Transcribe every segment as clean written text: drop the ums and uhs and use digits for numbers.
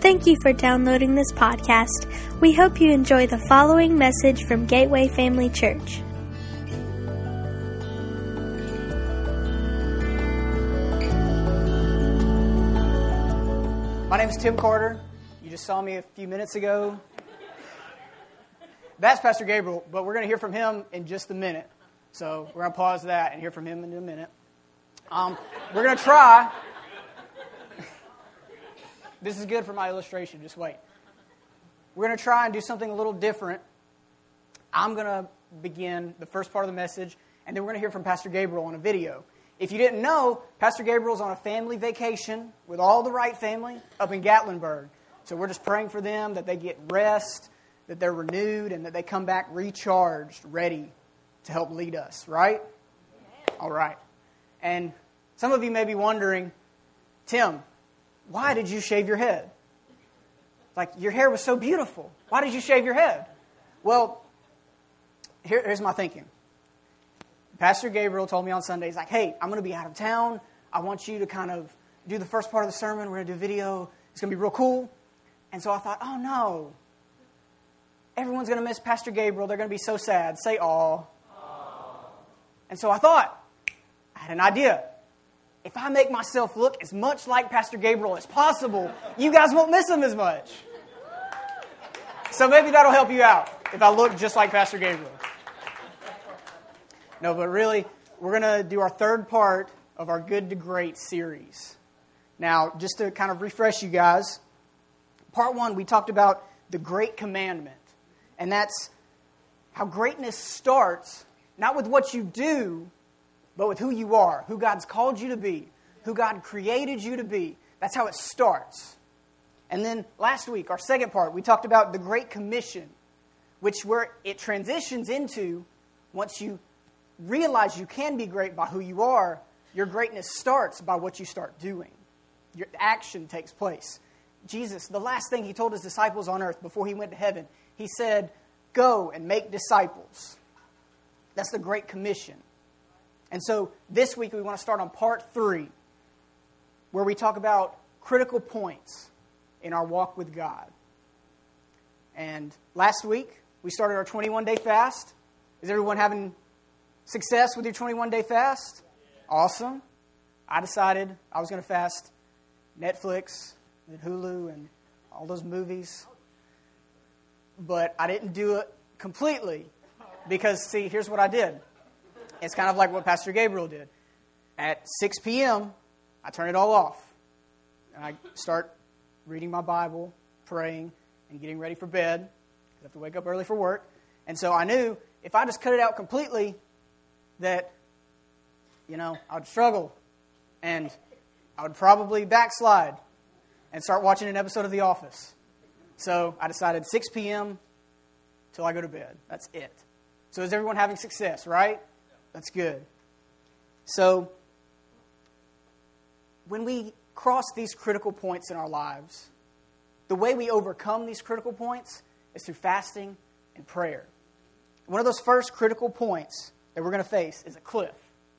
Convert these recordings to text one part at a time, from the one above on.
Thank you for downloading this podcast. We hope you enjoy the following message from Gateway Family Church. My name is Tim Carter. You just saw me a few minutes ago. That's Pastor Gabriel, but we're going to hear from him in just a minute. So we're going to pause that and hear from him in a minute. We're going to try. This is good for my illustration. Just wait. We're going to try and do something a little different. I'm going to begin the first part of the message, and then we're going to hear from Pastor Gabriel on a video. If you didn't know, Pastor Gabriel's on a family vacation with all the Wright family up in Gatlinburg. So we're just praying for them that they get rest, that they're renewed, and that they come back recharged, ready to help lead us, right? All right. And some of you may be wondering, Tim, why did you shave your head? Like, your hair was so beautiful. Why did you shave your head? Well, here's my thinking. Pastor Gabriel told me on Sunday, he's like, hey, I'm going to be out of town. I want you to kind of do the first part of the sermon. We're going to do a video. It's going to be real cool. And so I thought, oh, no. Everyone's going to miss Pastor Gabriel. They're going to be so sad. Say, aw. And so I thought, I had an idea. If I make myself look as much like Pastor Gabriel as possible, you guys won't miss him as much. So maybe that'll help you out if I look just like Pastor Gabriel. No, but really, we're going to do our third part of our Good to Great series. Now, just to kind of refresh you guys, part one, we talked about the Great Commandment. And that's how greatness starts, not with what you do, but with who you are, who God's called you to be, who God created you to be. That's how it starts. And then last week, our second part, we talked about the Great Commission, which where it transitions into, once you realize you can be great by who you are, your greatness starts by what you start doing. Your action takes place. Jesus, the last thing he told his disciples on earth before he went to heaven, he said, go and make disciples. That's the Great Commission. And so this week we want to start on part 3, where we talk about critical points in our walk with God. And last week we started our 21-day fast. Is everyone having success with your 21-day fast? Awesome. I decided I was going to fast Netflix and Hulu and all those movies. But I didn't do it completely because, see, here's what I did. It's kind of like what Pastor Gabriel did. At 6 p.m., I turn it all off. And I start reading my Bible, praying, and getting ready for bed. I have to wake up early for work. And so I knew if I just cut it out completely, that, I would struggle. And I would probably backslide and start watching an episode of The Office. So I decided 6 p.m. till I go to bed. That's it. So is everyone having success, right? That's good. So when we cross these critical points in our lives, the way we overcome these critical points is through fasting and prayer. One of those first critical points that we're going to face is a cliff.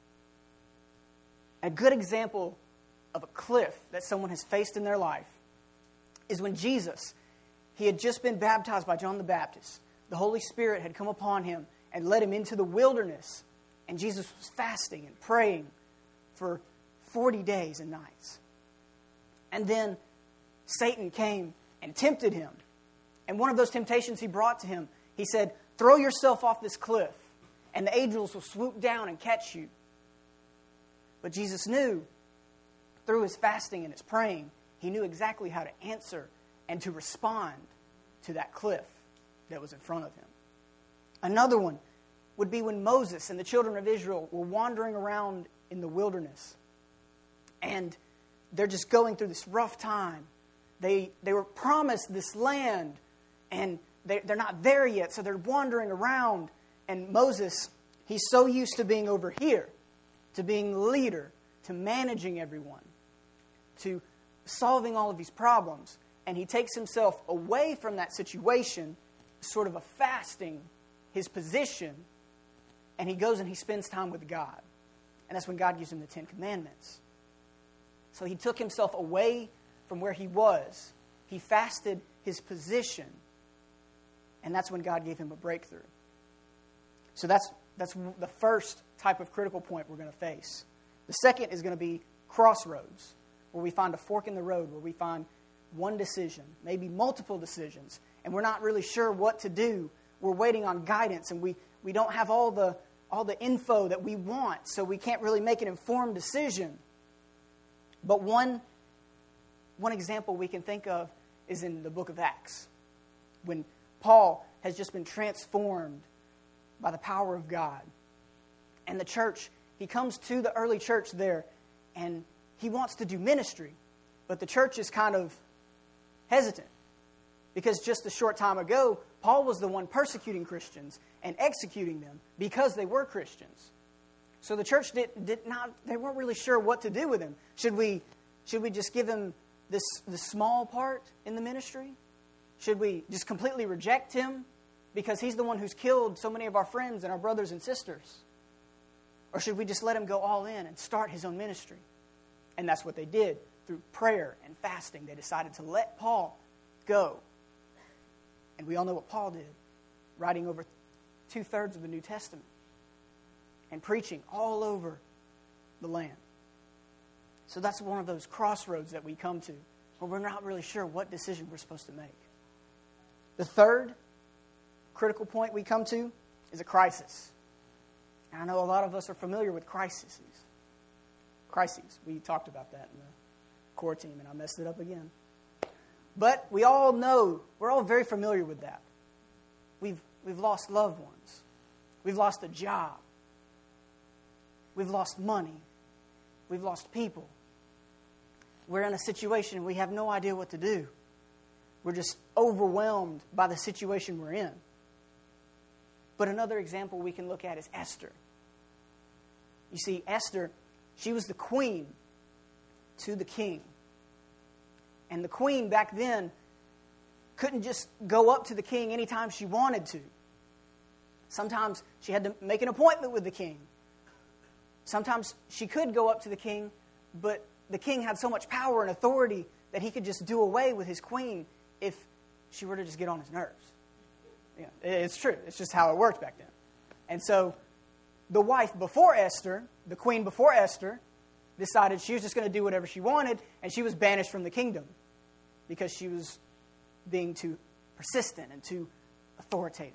A good example of a cliff that someone has faced in their life is when Jesus, he had just been baptized by John the Baptist. The Holy Spirit had come upon him and led him into the wilderness. And Jesus was fasting and praying for 40 days and nights. And then Satan came and tempted him. And one of those temptations he brought to him, he said, throw yourself off this cliff, and the angels will swoop down and catch you. But Jesus knew, through his fasting and his praying, he knew exactly how to answer and to respond to that cliff that was in front of him. Another one would be when Moses and the children of Israel were wandering around in the wilderness. And they're just going through this rough time. They were promised this land, and they're not there yet, so they're wandering around. And Moses, he's so used to being over here, to being the leader, to managing everyone, to solving all of these problems. And he takes himself away from that situation, sort of a fasting his position, and he goes and he spends time with God. And that's when God gives him the 10 Commandments. So he took himself away from where he was. He fasted his position. And that's when God gave him a breakthrough. So that's the first type of critical point we're going to face. The second is going to be crossroads, where we find a fork in the road, where we find one decision, maybe multiple decisions, and we're not really sure what to do. We're waiting on guidance, and we don't have all the info that we want, so we can't really make an informed decision. But one example we can think of is in the book of Acts, when Paul has just been transformed by the power of God. And the church, he comes to the early church there, and he wants to do ministry. But the church is kind of hesitant, because just a short time ago, Paul was the one persecuting Christians and executing them because they were Christians. So the church they weren't really sure what to do with him. Should we just give him the small part in the ministry? Should we just completely reject him because he's the one who's killed so many of our friends and our brothers and sisters? Or should we just let him go all in and start his own ministry? And that's what they did. Through prayer and fasting, they decided to let Paul go. And we all know what Paul did, writing over 2/3 of the New Testament and preaching all over the land. So that's one of those crossroads that we come to, where we're not really sure what decision we're supposed to make. The third critical point we come to is a crisis. And I know a lot of us are familiar with crises. We talked about that in the core team, and I messed it up again. But we all know, we're all very familiar with that. We've lost loved ones. We've lost a job. We've lost money. We've lost people. We're in a situation and we have no idea what to do. We're just overwhelmed by the situation we're in. But another example we can look at is Esther. You see, Esther, she was the queen to the king. And the queen back then couldn't just go up to the king anytime she wanted to. Sometimes she had to make an appointment with the king. Sometimes she could go up to the king, but the king had so much power and authority that he could just do away with his queen if she were to just get on his nerves. You know, it's true. It's just how it worked back then. And so the wife before Esther, the queen before Esther, decided she was just going to do whatever she wanted, and she was banished from the kingdom because she was being too persistent and too authoritative.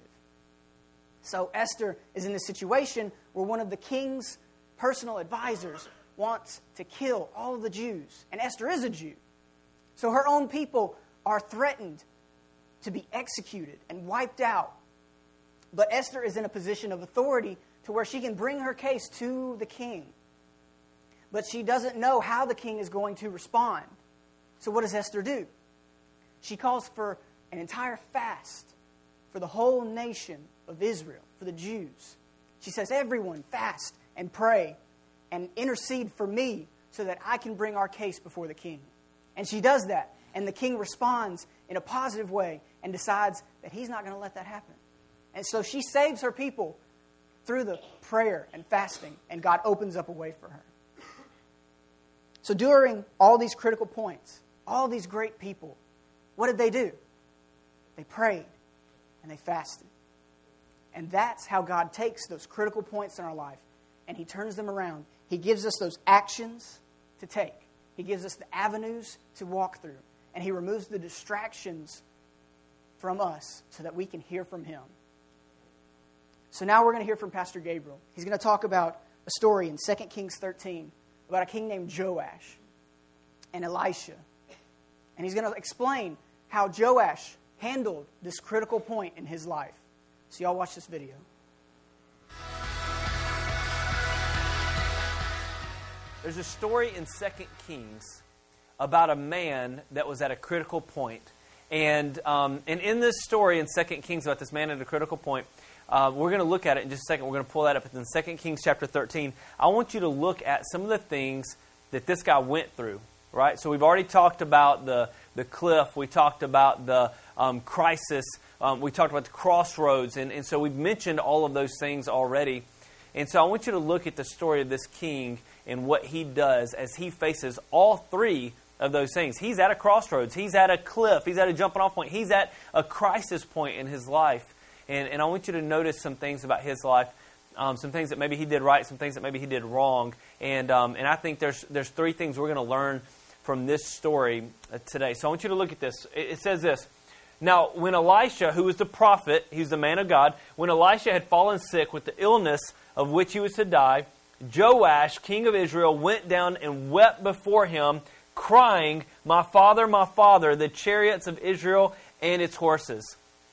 So Esther is in this situation where one of the king's personal advisors wants to kill all of the Jews. And Esther is a Jew. So her own people are threatened to be executed and wiped out. But Esther is in a position of authority to where she can bring her case to the king. But she doesn't know how the king is going to respond. So what does Esther do? She calls for an entire fast for the whole nation of Israel, for the Jews. She says, everyone fast and pray and intercede for me so that I can bring our case before the king. And she does that. And the king responds in a positive way and decides that he's not going to let that happen. And so she saves her people through the prayer and fasting, and God opens up a way for her. So during all these critical points, all these great people, what did they do? They prayed and they fasted. And that's how God takes those critical points in our life and He turns them around. He gives us those actions to take. He gives us the avenues to walk through. And He removes the distractions from us so that we can hear from Him. So now we're going to hear from Pastor Gabriel. He's going to talk about a story in 2 Kings 13 about a king named Joash and Elisha. And he's going to explain how Joash handled this critical point in his life. So y'all watch this video. There's a story in 2 Kings about a man that was at a critical point. And in this story in 2 Kings about this man at a critical point, we're going to look at it in just a second. We're going to pull that up. It's in 2 Kings chapter 13. I want you to look at some of the things that this guy went through. Right? So we've already talked about the cliff. We talked about the crisis. We talked about the crossroads. And so we've mentioned all of those things already. And so I want you to look at the story of this king and what he does as he faces all three of those things. He's at a crossroads. He's at a cliff. He's at a jumping off point. He's at a crisis point in his life. And I want you to notice some things about his life, some things that maybe he did right, some things that maybe he did wrong. And I think there's three things we're going to learn from this story today. So I want you to look at this. It says this. Now, when Elisha, who was the prophet, he was the man of God, when Elisha had fallen sick with the illness of which he was to die, Joash, king of Israel, went down and wept before him, crying, my father, the chariots of Israel and its horses.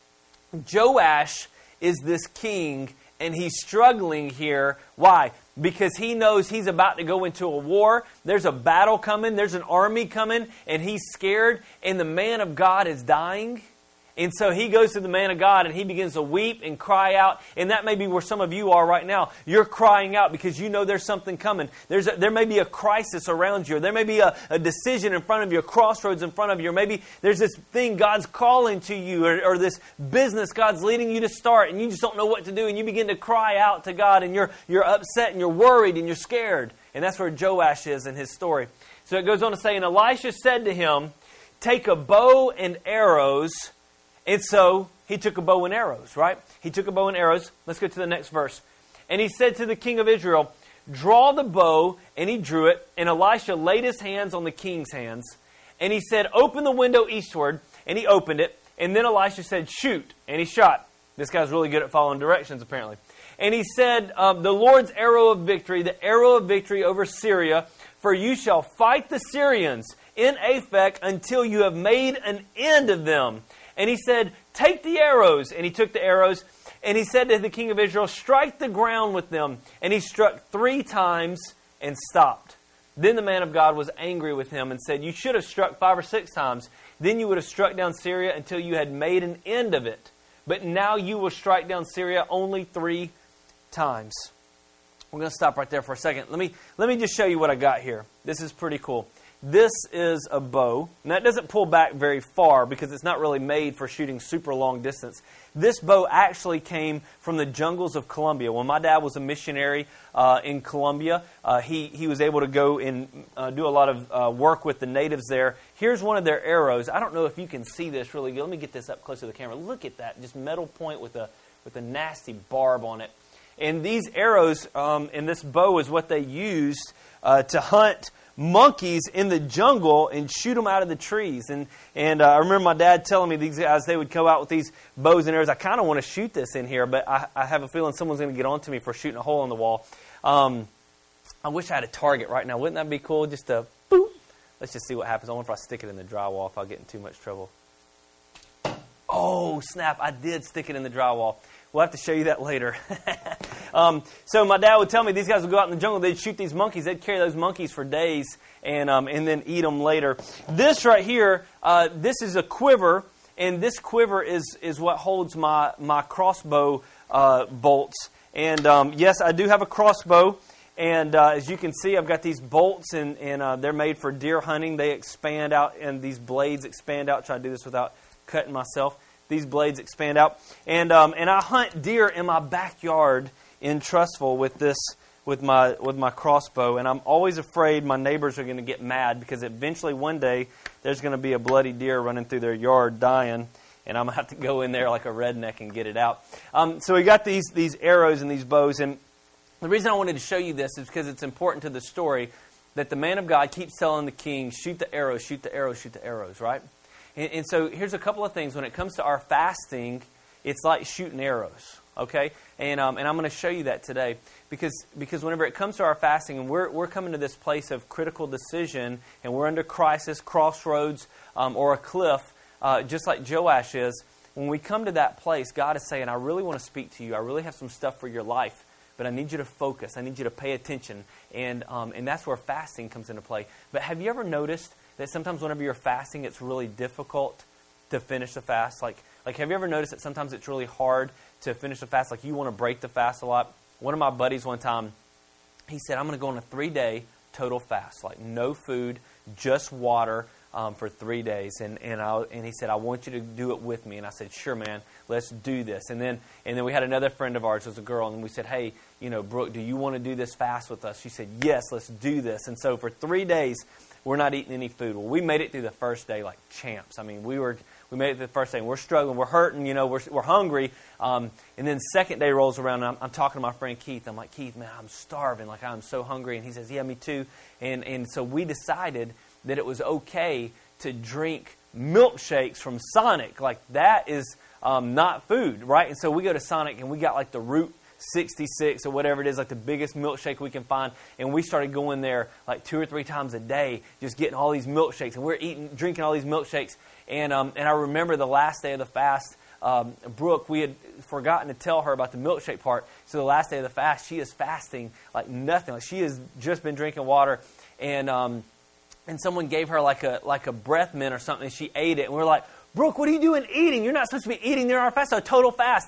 Joash is this king, and he's struggling here. Why? Because he knows he's about to go into a war. There's a battle coming. There's an army coming, and he's scared, and the man of God is dying. And so he goes to the man of God and he begins to weep and cry out. And that may be where some of you are right now. You're crying out because you know there's something coming. There may be a crisis around you. Or there may be a decision in front of you, a crossroads in front of you. Or maybe there's this thing God's calling to you or this business God's leading you to start and you just don't know what to do. And you begin to cry out to God and you're upset and you're worried and you're scared. And that's where Joash is in his story. So it goes on to say, and Elisha said to him, take a bow and arrows. And so he took a bow and arrows, right? He took a bow and arrows. Let's go to the next verse. And he said to the king of Israel, draw the bow, and he drew it. And Elisha laid his hands on the king's hands. And he said, open the window eastward. And he opened it. And then Elisha said, shoot. And he shot. This guy's really good at following directions, apparently. And he said, the Lord's arrow of victory, the arrow of victory over Syria, for you shall fight the Syrians in Aphek until you have made an end of them. And he said, take the arrows. And he took the arrows. And he said to the king of Israel, strike the ground with them. And he struck 3 times and stopped. Then the man of God was angry with him and said, you should have struck 5 or 6 times. Then you would have struck down Syria until you had made an end of it. But now you will strike down Syria only 3 times. We're going to stop right there for a second. Let me just show you what I got here. This is pretty cool. This is a bow. Now, it doesn't pull back very far because it's not really made for shooting super long distance. This bow actually came from the jungles of Colombia. When my dad was a missionary in Colombia, he was able to go and do a lot of work with the natives there. Here's one of their arrows. I don't know if you can see this really good. Let me get this up close to the camera. Look at that. Just metal point with a nasty barb on it. And these arrows in this bow is what they used to hunt monkeys in the jungle and shoot them out of the trees. And I remember my dad telling me these guys, they would go out with these bows and arrows. I kind of want to shoot this in here, but I have a feeling someone's going to get on to me for shooting a hole in the wall. I wish I had a target right now. Wouldn't that be cool? Just to boop. Let's just see what happens. I wonder if I stick it in the drywall if I get in too much trouble. Oh, snap. I did stick it in the drywall. We'll have to show you that later. So my dad would tell me these guys would go out in the jungle. They'd shoot these monkeys. They'd carry those monkeys for days and then eat them later. This right here, this is a quiver. And this quiver is what holds my crossbow bolts. And yes, I do have a crossbow. And as you can see, I've got these bolts, and they're made for deer hunting. They expand out, and these blades expand out. Try to do this without cutting myself. These blades expand out, and I hunt deer in my backyard in Trussville with my crossbow. And I'm always afraid my neighbors are going to get mad because eventually one day there's going to be a bloody deer running through their yard dying, and I'm going to have to go in there like a redneck and get it out. So we got these arrows and these bows, and the reason I wanted to show you this is because it's important to the story that the man of God keeps telling the king, shoot the arrows, shoot the arrows, shoot the arrows, right? And so here's a couple of things. When it comes to our fasting, it's like shooting arrows, okay? And I'm going to show you that today because whenever it comes to our fasting, and we're coming to this place of critical decision, and we're under crisis, crossroads, or a cliff, just like Joash is. When we come to that place, God is saying, I really want to speak to you. I really have some stuff for your life, but I need you to focus. I need you to pay attention, and that's where fasting comes into play. But have you ever noticed that sometimes whenever you're fasting, it's really difficult to finish the fast? Like have you ever noticed that sometimes it's really hard to finish the fast? Like you want to break the fast a lot? One of my buddies one time, he said, I'm going to go on a 3-day total fast. Like no food, just water for 3 days. And he said, I want you to do it with me. And I said, sure, man, let's do this. And then we had another friend of ours, it was a girl, and we said, hey, Brooke, do you want to do this fast with us? She said, yes, let's do this. And so for 3 days, we're not eating any food. Well, we made it through the first day like champs. I mean, we made it through the first day, and we're struggling, we're hurting, we're hungry. And then second day rolls around, and I'm talking to my friend Keith. I'm like, Keith, man, I'm starving. Like, I'm so hungry. And he says, yeah, me too. And so we decided that it was okay to drink milkshakes from Sonic. Like, that is not food, right? And so we go to Sonic, and we got like the Route 66 or whatever it is, like the biggest milkshake we can find. And we started going there like 2 or 3 times a day, just getting all these milkshakes. And we're drinking all these milkshakes. And I remember the last day of the fast, Brooke, we had forgotten to tell her about the milkshake part. So the last day of the fast, she is fasting like nothing. Like, she has just been drinking water. And someone gave her like a breath mint or something, and she ate it. And we're like, Brooke, what are you doing eating? You're not supposed to be eating during our fast. So a total fast.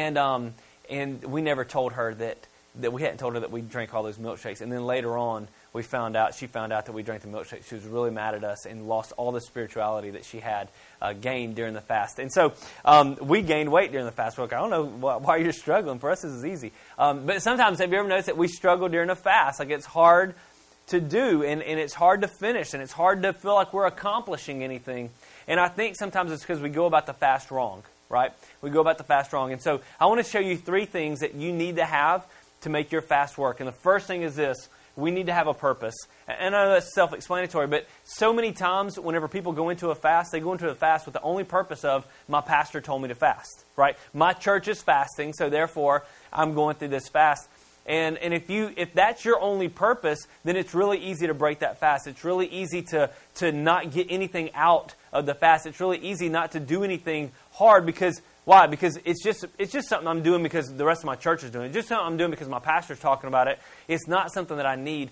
And we never told her that we hadn't told her that we drank all those milkshakes. And then later on, she found out that we drank the milkshakes. She was really mad at us and lost all the spirituality that she had gained during the fast. And so we gained weight during the fast. We're like, I don't know why you're struggling. For us, this is easy. But sometimes, have you ever noticed that we struggle during a fast? Like, it's hard to do, and it's hard to finish, and it's hard to feel like we're accomplishing anything. And I think sometimes it's because we go about the fast wrong, right? We go about the fast wrong. And so I want to show you 3 things that you need to have to make your fast work. And the first thing is this: we need to have a purpose. And I know that's self-explanatory, but so many times whenever people go into a fast, they go into a fast with the only purpose of, my pastor told me to fast, right? My church is fasting, so therefore I'm going through this fast. And if that's your only purpose, then it's really easy to break that fast. It's really easy to not get anything out of the fast. It's really easy not to do anything hard. Because why? Because it's just something I'm doing because the rest of my church is doing it. It's just something I'm doing because my pastor's talking about it. It's not something that I need.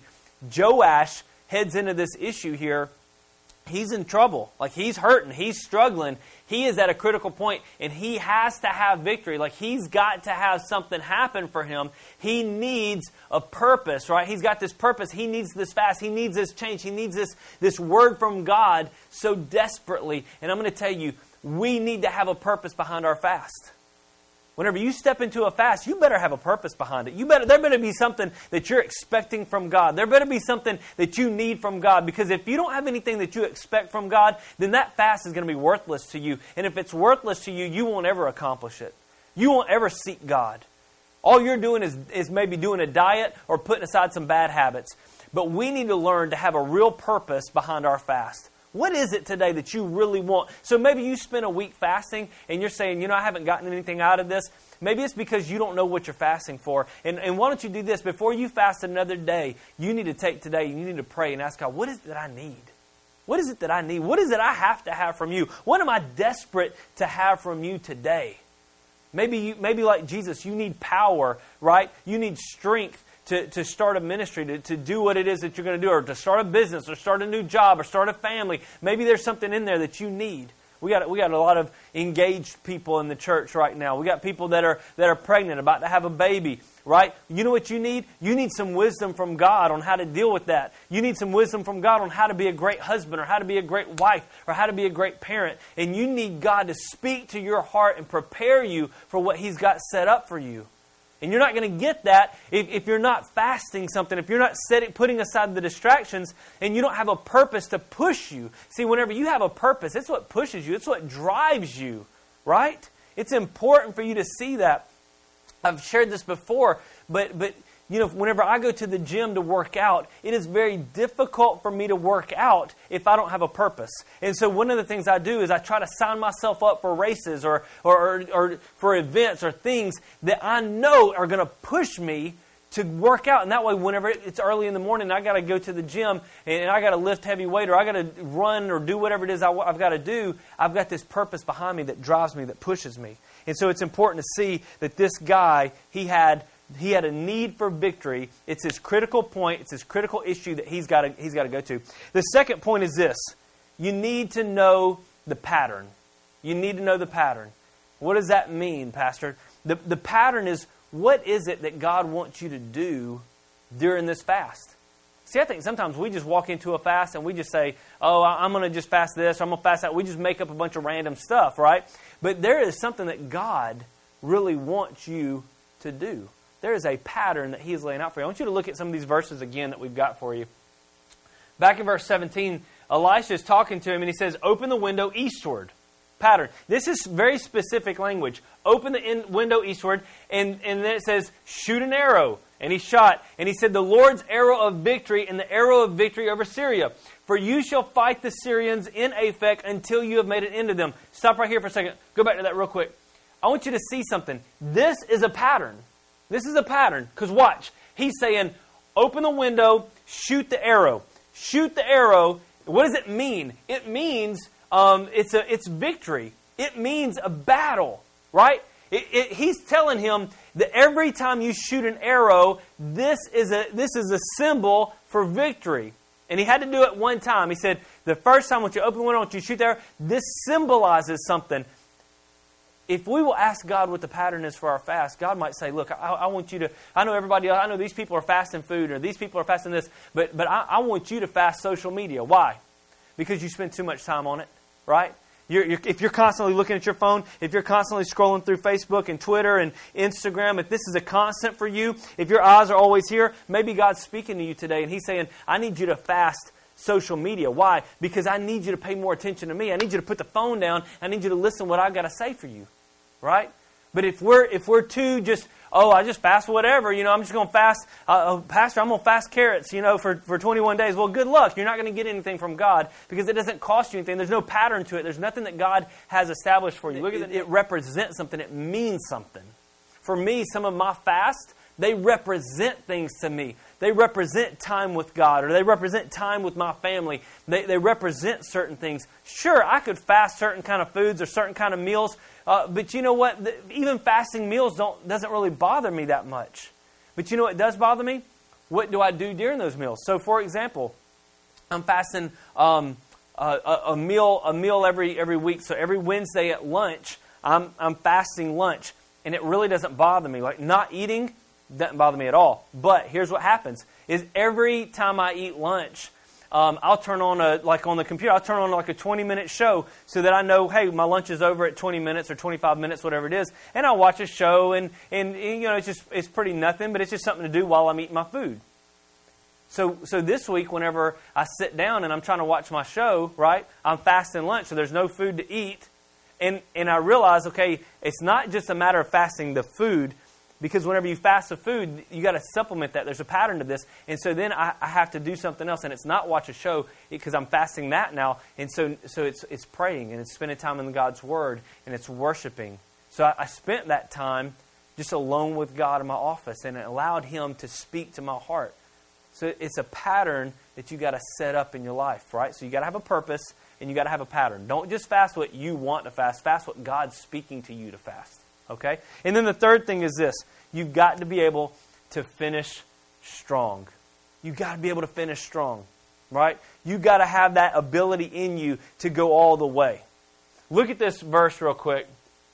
Joash heads into this issue here. He's in trouble. Like, he's hurting. He's struggling. He is at a critical point, and he has to have victory. Like, he's got to have something happen for him. He needs a purpose, right? He's got this purpose. He needs this fast. He needs this change. He needs this word from God so desperately. And I'm going to tell you, we need to have a purpose behind our fast. Whenever you step into a fast, you better have a purpose behind it. There better be something that you're expecting from God. There better be something that you need from God. Because if you don't have anything that you expect from God, then that fast is going to be worthless to you. And if it's worthless to you, you won't ever accomplish it. You won't ever seek God. All you're doing is maybe doing a diet or putting aside some bad habits. But we need to learn to have a real purpose behind our fast. What is it today that you really want? So maybe you spend a week fasting and you're saying, I haven't gotten anything out of this. Maybe it's because you don't know what you're fasting for. And why don't you do this? Before you fast another day, you need to take today and you need to pray and ask God, what is it that I need? What is it that I need? What is it I have to have from you? What am I desperate to have from you today? Maybe like Jesus, you need power, right? You need strength to start a ministry, to do what it is that you're going to do, or to start a business, or start a new job, or start a family. Maybe there's something in there that you need. We got a lot of engaged people in the church right now. We got people that are pregnant, about to have a baby, right? You know what you need? You need some wisdom from God on how to deal with that. You need some wisdom from God on how to be a great husband, or how to be a great wife, or how to be a great parent. And you need God to speak to your heart and prepare you for what He's got set up for you. And you're not going to get that if you're not fasting something, if you're not putting aside the distractions, and you don't have a purpose to push you. See, whenever you have a purpose, it's what pushes you. It's what drives you, right? It's important for you to see that. I've shared this before, but whenever I go to the gym to work out, it is very difficult for me to work out if I don't have a purpose. And so one of the things I do is I try to sign myself up for races or for events or things that I know are going to push me to work out. And that way, whenever it's early in the morning, I got to go to the gym and I got to lift heavy weight, or I got to run or do whatever it is I've got to do. I've got this purpose behind me that drives me, that pushes me. And so it's important to see that this guy, he had a need for victory. It's his critical point. It's his critical issue that he's got to go to. The second point is this. You need to know the pattern. You need to know the pattern. What does that mean, Pastor? The pattern is, what is it that God wants you to do during this fast? See, I think sometimes we just walk into a fast and we just say, I'm going to just fast this, or I'm going to fast that. We just make up a bunch of random stuff, right? But there is something that God really wants you to do. There is a pattern that He is laying out for you. I want you to look at some of these verses again that we've got for you. Back in verse 17, Elisha is talking to him and he says, open the window eastward. Pattern. This is very specific language. Open the window eastward, and then it says, shoot an arrow. And he shot. And he said, the Lord's arrow of victory and the arrow of victory over Syria. For you shall fight the Syrians in Aphek until you have made an end of them. Stop right here for a second. Go back to that real quick. I want you to see something. This is a pattern. This is a pattern. Because watch. He's saying, open the window, shoot the arrow. Shoot the arrow. What does it mean? It means it's victory. It means a battle, right? He's telling him that every time you shoot an arrow, this is a symbol for victory. And he had to do it one time. He said, the first time when you open the window, when you shoot there, this symbolizes something. If we will ask God what the pattern is for our fast, God might say, look, I want you to, I know everybody else, I know these people are fasting food, or these people are fasting this, but I want you to fast social media. Why? Because you spend too much time on it, right? If you're constantly looking at your phone, if you're constantly scrolling through Facebook and Twitter and Instagram, if this is a constant for you, if your eyes are always here, maybe God's speaking to you today and He's saying, I need you to fast social media. Why? Because I need you to pay more attention to me. I need you to put the phone down. I need you to listen to what I've got to say for you. Right? But if we're too just, I just fast whatever, I'm just going to fast, Pastor, I'm going to fast carrots, for 21 days. Well, good luck. You're not going to get anything from God because it doesn't cost you anything. There's no pattern to it. There's nothing that God has established for you. Look at it. It represents something. It means something. For me, some of my fasts, they represent things to me. They represent time with God, or they represent time with my family. They represent certain things. Sure, I could fast certain kind of foods or certain kind of meals, but you know what? Even fasting meals doesn't really bother me that much. But you know what does bother me? What do I do during those meals? So, for example, I'm fasting a meal every week. So every Wednesday at lunch, I'm fasting lunch, and it really doesn't bother me. Like not eating doesn't bother me at all. But here's what happens: is every time I eat lunch, I'll turn on on the computer, I'll turn on like a 20-minute show so that I know, hey, my lunch is over at 20 minutes or 25 minutes, whatever it is, and I'll watch a show and it's pretty nothing, but it's just something to do while I'm eating my food. So this week, whenever I sit down and I'm trying to watch my show, right, I'm fasting lunch, so there's no food to eat, and I realize, okay, it's not just a matter of fasting the food. Because whenever you fast the food, you got to supplement that. There's a pattern to this. And so then I have to do something else. And it's not watch a show because I'm fasting that now. And so it's praying and it's spending time in God's Word and it's worshiping. So I spent that time just alone with God in my office, and it allowed Him to speak to my heart. So it's a pattern that you got to set up in your life, right? So you got to have a purpose and you got to have a pattern. Don't just fast what you want to fast. Fast what God's speaking to you to fast. Okay? And then the third thing is this. You've got to be able to finish strong. You've got to be able to finish strong. Right? You've got to have that ability in you to go all the way. Look at this verse real quick.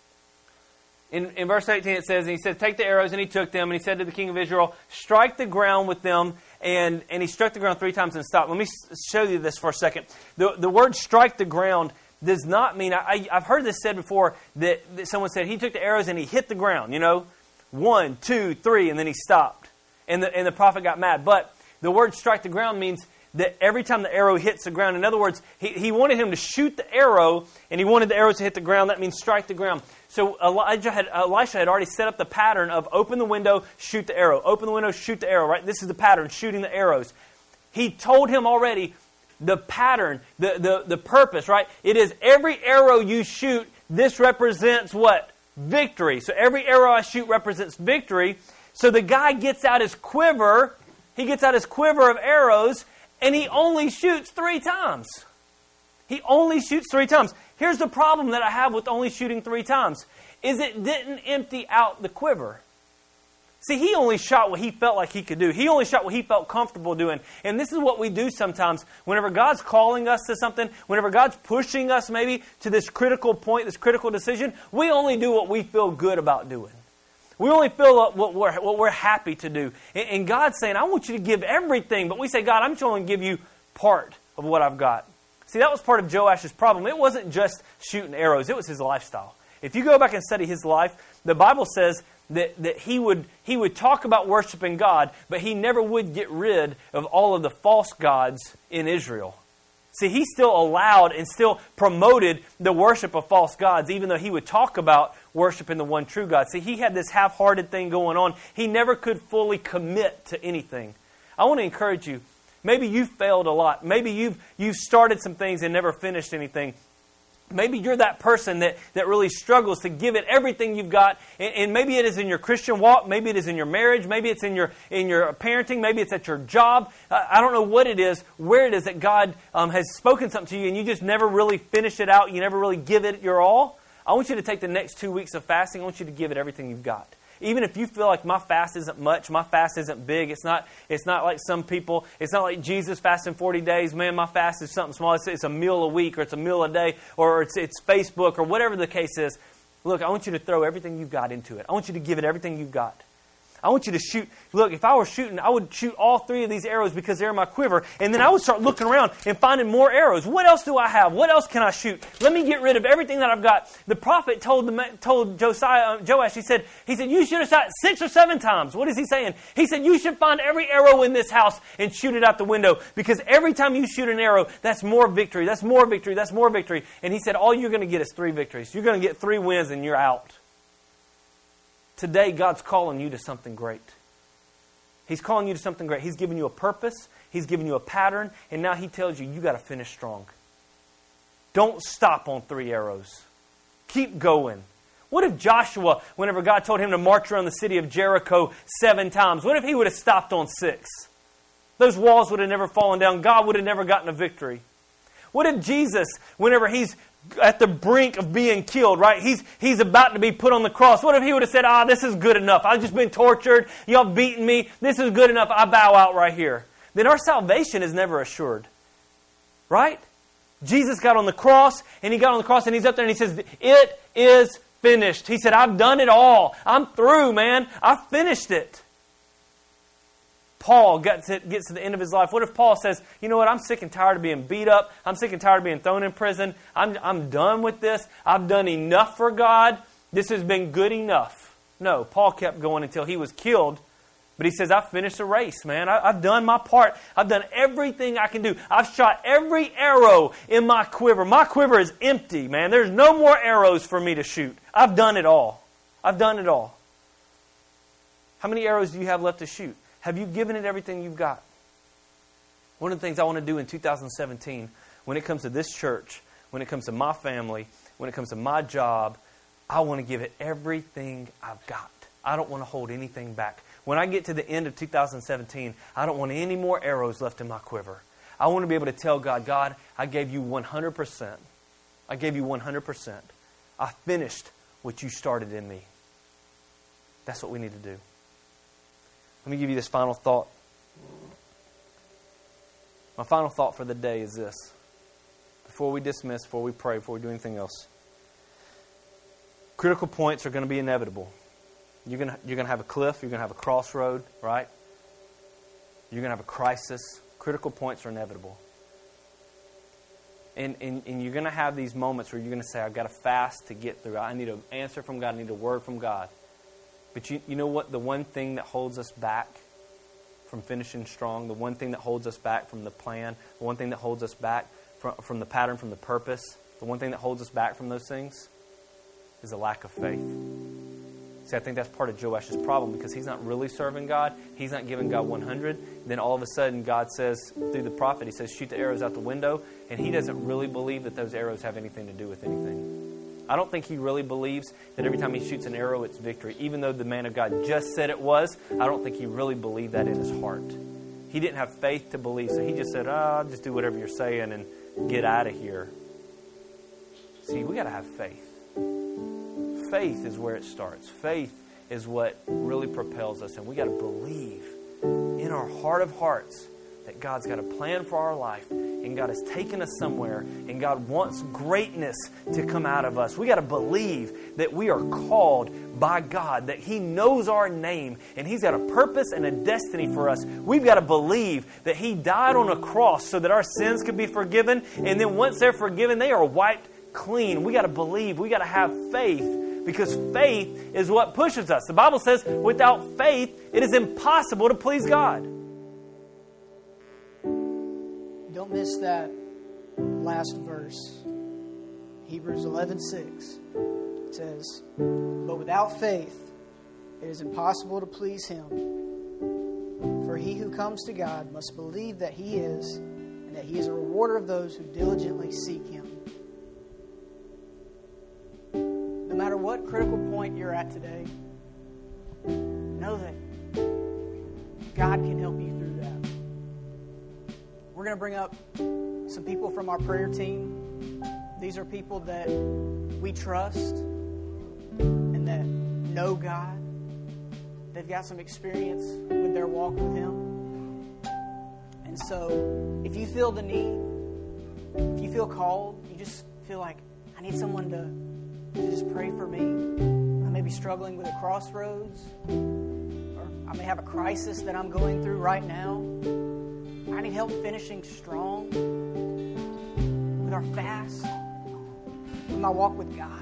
In verse 18 it says, and he said, take the arrows, and he took them, and he said to the king of Israel, strike the ground with them, and he struck the ground 3 times and stopped. Let me show you this for a second. The word strike the ground does not mean, I've heard this said before, that someone said he took the arrows and he hit the ground, 1, 2, 3, and then he stopped. And the prophet got mad. But the word strike the ground means that every time the arrow hits the ground, in other words, he wanted him to shoot the arrow, and he wanted the arrows to hit the ground. That means strike the ground. So Elisha had already set up the pattern of open the window, shoot the arrow. Open the window, shoot the arrow, right? This is the pattern, shooting the arrows. He told him already the pattern, the purpose, right? It is every arrow you shoot, this represents what? Victory. So every arrow I shoot represents victory. So the guy gets out his quiver. He gets out his quiver of arrows, and he only shoots 3 times. He only shoots 3 times. Here's the problem that I have with only shooting 3 times, is it didn't empty out the quiver. See, he only shot what he felt like he could do. He only shot what he felt comfortable doing. And this is what we do sometimes. Whenever God's calling us to something, whenever God's pushing us maybe to this critical point, this critical decision, we only do what we feel good about doing. We only feel what we're happy to do. And God's saying, I want you to give everything. But we say, God, I'm just going to give you part of what I've got. See, that was part of Joash's problem. It wasn't just shooting arrows. It was his lifestyle. If you go back and study his life, the Bible says that he would talk about worshiping God, but he never would get rid of all of the false gods in Israel. See, he still allowed and still promoted the worship of false gods, even though he would talk about worshiping the one true God. See, he had this half-hearted thing going on. He never could fully commit to anything. I want to encourage you. Maybe you've failed a lot. Maybe you've started some things and never finished anything. Maybe you're that person that really struggles to give it everything you've got. And maybe it is in your Christian walk. Maybe it is in your marriage. Maybe it's in your parenting. Maybe it's at your job. I don't know what it is, where it is that God has spoken something to you and you just never really finish it out. You never really give it your all. I want you to take the next 2 weeks of fasting. I want you to give it everything you've got. Even if you feel like my fast isn't much, my fast isn't big, it's not like some people, it's not like Jesus fasting 40 days, man, my fast is something small, it's a meal a week, or it's a meal a day, or it's Facebook, or whatever the case is. Look, I want you to throw everything you've got into it. I want you to give it everything you've got. I want you to shoot. Look, if I were shooting, I would shoot all 3 of these arrows because they're in my quiver. And then I would start looking around and finding more arrows. What else do I have? What else can I shoot? Let me get rid of everything that I've got. The prophet told Joash, he said, you should have shot 6 or 7 times. What is he saying? He said, you should find every arrow in this house and shoot it out the window. Because every time you shoot an arrow, that's more victory. That's more victory. That's more victory. And he said, all you're going to get is 3 victories. You're going to get 3 wins and you're out. Today, God's calling you to something great. He's calling you to something great. He's giving you a purpose. He's giving you a pattern. And now He tells you, you got to finish strong. Don't stop on 3 arrows. Keep going. What if Joshua, whenever God told him to march around the city of Jericho 7 times, what if he would have stopped on 6? Those walls would have never fallen down. God would have never gotten a victory. What if Jesus, whenever He's at the brink of being killed, right? He's about to be put on the cross. What if He would have said, this is good enough. I've just been tortured. Y'all beaten me. This is good enough. I bow out right here. Then our salvation is never assured. Right? Jesus got on the cross, and He got on the cross, and He's up there, and He says, it is finished. He said, I've done it all. I'm through, man. I finished it. Paul gets to the end of his life. What if Paul says, you know what, I'm sick and tired of being beat up. I'm sick and tired of being thrown in prison. I'm done with this. I've done enough for God. This has been good enough. No, Paul kept going until he was killed. But he says, I've finished the race, man. I've done my part. I've done everything I can do. I've shot every arrow in my quiver. My quiver is empty, man. There's no more arrows for me to shoot. I've done it all. I've done it all. How many arrows do you have left to shoot? Have you given it everything you've got? One of the things I want to do in 2017, when it comes to this church, when it comes to my family, when it comes to my job, I want to give it everything I've got. I don't want to hold anything back. When I get to the end of 2017, I don't want any more arrows left in my quiver. I want to be able to tell God, God, I gave you 100%. I gave you 100%. I finished what you started in me. That's what we need to do. Let me give you this final thought. My final thought for the day is this. Before we dismiss, before we pray, before we do anything else. Critical points are going to be inevitable. You're going to have a cliff. You're going to have a crossroad, right? You're going to have a crisis. Critical points are inevitable. And you're going to have these moments where you're going to say, I've got to fast to get through. I need an answer from God. I need a word from God. But you know what? The one thing that holds us back from finishing strong, the one thing that holds us back from the plan, the one thing that holds us back from the pattern, from the purpose, the one thing that holds us back from those things is a lack of faith. See, I think that's part of Joash's problem because he's not really serving God. He's not giving God 100. Then all of a sudden God says, through the prophet, He says, shoot the arrows out the window. And he doesn't really believe that those arrows have anything to do with anything. I don't think he really believes that every time he shoots an arrow, it's victory. Even though the man of God just said it was, I don't think he really believed that in his heart. He didn't have faith to believe, so he just said, I'll just do whatever you're saying and get out of here. See, we got to have faith. Faith is where it starts. Faith is what really propels us, and we got to believe in our heart of hearts that God's got a plan for our life, and God has taken us somewhere, and God wants greatness to come out of us. We got to believe that we are called by God, that He knows our name, and He's got a purpose and a destiny for us. We've got to believe that He died on a cross so that our sins could be forgiven, and then once they're forgiven, they are wiped clean. We got to believe. We got to have faith because faith is what pushes us. The Bible says, without faith, it is impossible to please God. Don't miss that last verse. Hebrews 11:6 says, "But without faith, it is impossible to please Him. For he who comes to God must believe that He is, and that He is a rewarder of those who diligently seek Him." No matter what critical point you're at today, know that God can help you through that. We're going to bring up some people from our prayer team. These are people that we trust and that know God. They've got some experience with their walk with Him. And so, if you feel the need, if you feel called, you just feel like, I need someone to just pray for me. I may be struggling with a crossroads, or I may have a crisis that I'm going through right now. I need help finishing strong with our fast, with my walk with God.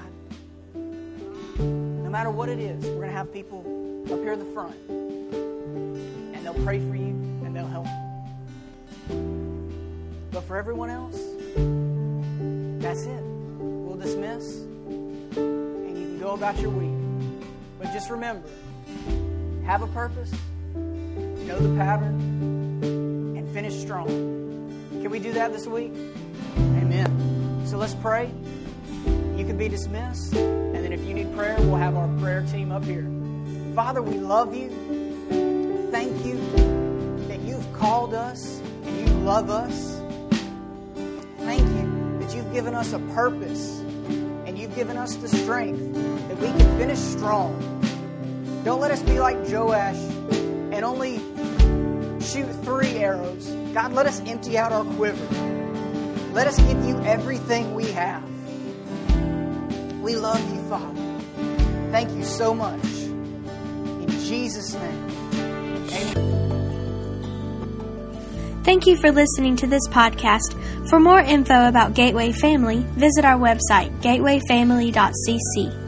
No matter what it is, we're going to have people up here in the front, and they'll pray for you and they'll help you. But for everyone else, that's it. We'll dismiss, and you can go about your week. But just remember, have a purpose, know the pattern, and finish strong. Can we do that this week? Amen. So let's pray. You can be dismissed, and then if you need prayer, we'll have our prayer team up here. Father, we love you. Thank you that you've called us and you love us. Thank you that you've given us a purpose and you've given us the strength that we can finish strong. Don't let us be like Joash and only shoot 3 arrows. God, let us empty out our quiver. Let us give you everything we have. We love you, Father. Thank you so much. In Jesus' name, amen. Thank you for listening to this podcast. For more info about Gateway Family, visit our website, gatewayfamily.cc.